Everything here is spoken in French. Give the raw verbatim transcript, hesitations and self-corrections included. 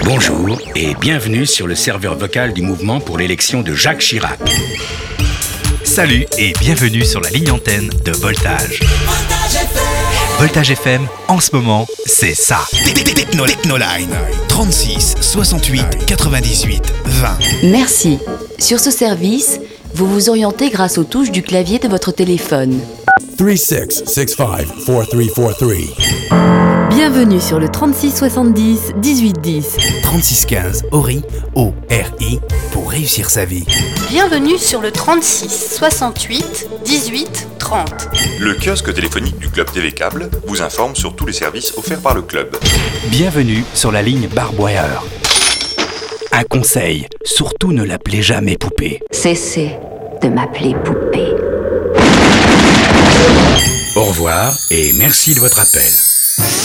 Bonjour et bienvenue sur le serveur vocal du mouvement pour l'élection de Jacques Chirac. Salut et bienvenue sur la ligne antenne de Voltage. Voltage F M, en ce moment, c'est ça. Technoline trente-six soixante-huit quatre-vingt-dix-huit vingt. Merci. Sur ce service, vous vous orientez grâce aux touches du clavier de votre téléphone. three six six five four three four three. Bienvenue sur le trente-six soixante-dix dix-huit dix. trente-six quinze O R I, O R I, pour réussir sa vie. Bienvenue sur le trente-six soixante-huit dix-huit trente. Le kiosque téléphonique du Club T V Câble vous informe sur tous les services offerts par le club. Bienvenue sur la ligne Barboyeur. Un conseil, surtout ne l'appelez jamais poupée. Cessez de m'appeler poupée. Au revoir et merci de votre appel.